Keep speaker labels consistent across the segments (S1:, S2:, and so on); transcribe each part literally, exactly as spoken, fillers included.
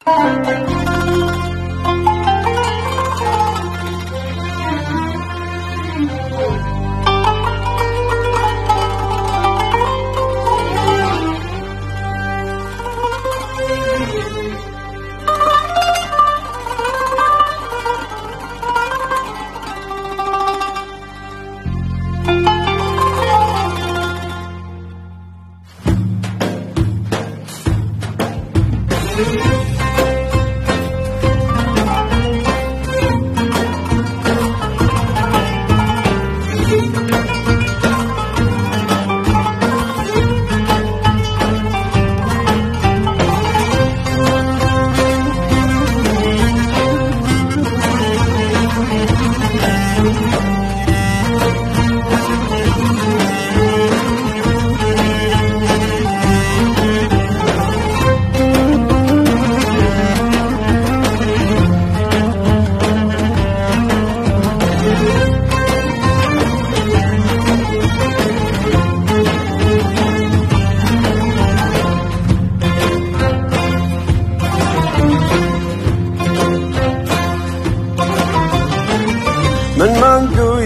S1: من ماندوو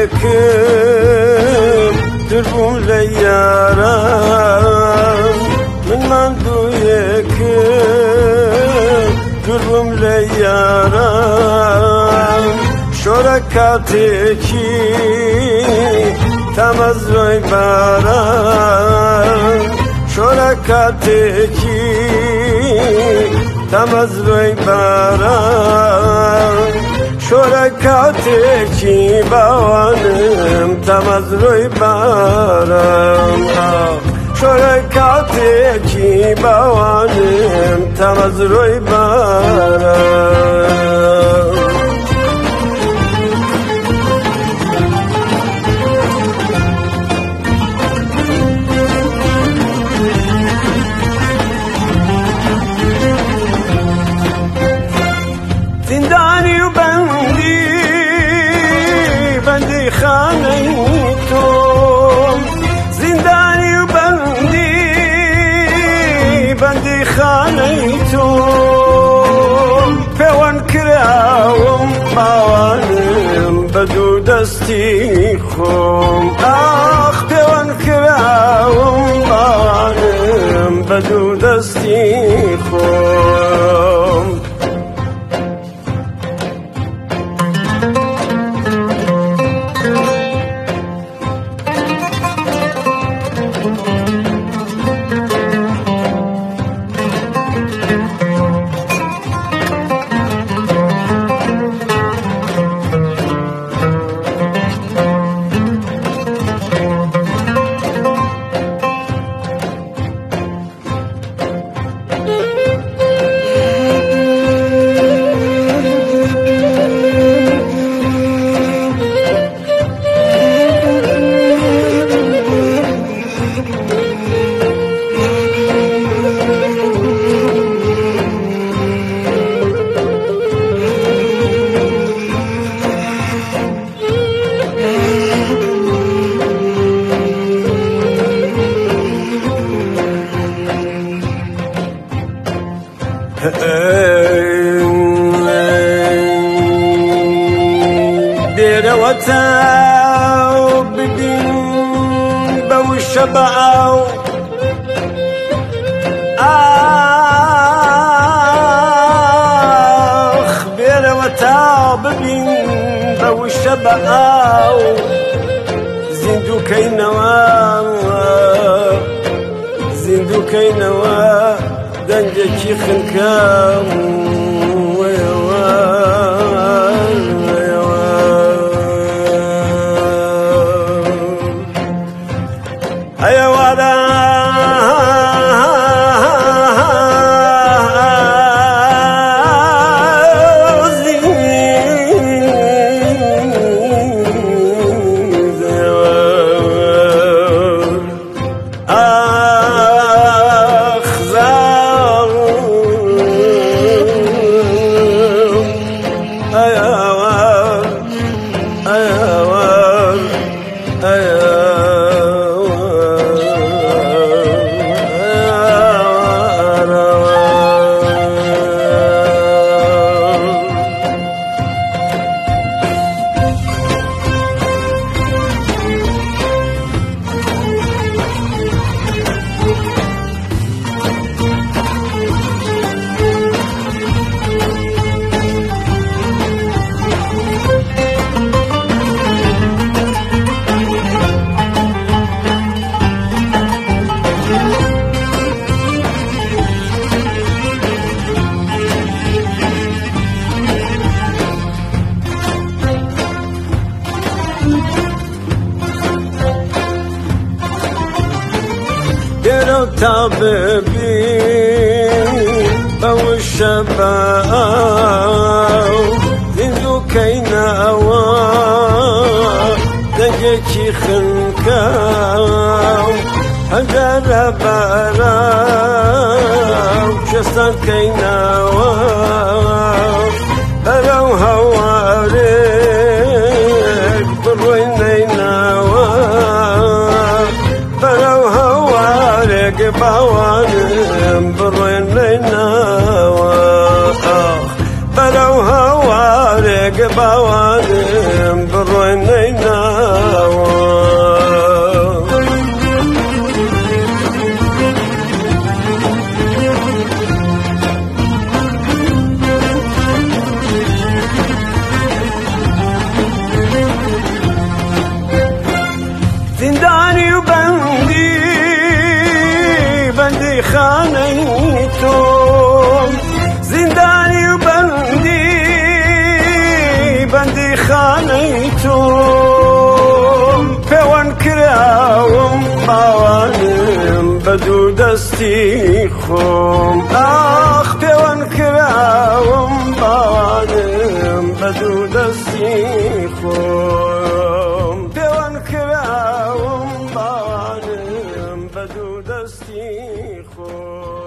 S1: یەکم دربووم لە یاران من ماندوو یەکم دربووم لە یاران شۆرە کاتێکی تەمەزرۆی باران شۆرە کاتێکی تەمەزرۆی باران شۆرە کاتێکی باوانم تەمەزرۆی باران شۆرە کاتێکی باوانم تەمەزرۆی باران زندانی و بندی بندی خانەی تۆ زندانی و بندی بندی خانەی تۆ پەیوەند کراوم باوانم بە دوو دەستی خۆم ئاخ پەیوەند کراوم باوانم بە دوو دەستی خۆم بێرەوە تاو ببین بەو شەبەعاو ئاخ بێرەوە تاو ببین بەو شەبەعاو زیندووکەینەوە زیندووکەینەوە دەنگێکی خنکەم وتاببين بوشباو ذو كينا أوا دقيقي خنكاو هجر براو شستان كينا أوا برو هواريك بروينينا برو هواريك باوانم بروينينا برو هواريك باوانم بروينينا زنداني وبندي بندي خانيتم زنداني وبندي بندي خانيتم بيوان كراوم باوانم بدو دستيخم اخ بيوان كراوم باوانم بدو دستيخم بيوان كراوم باوانم بدو دستيخم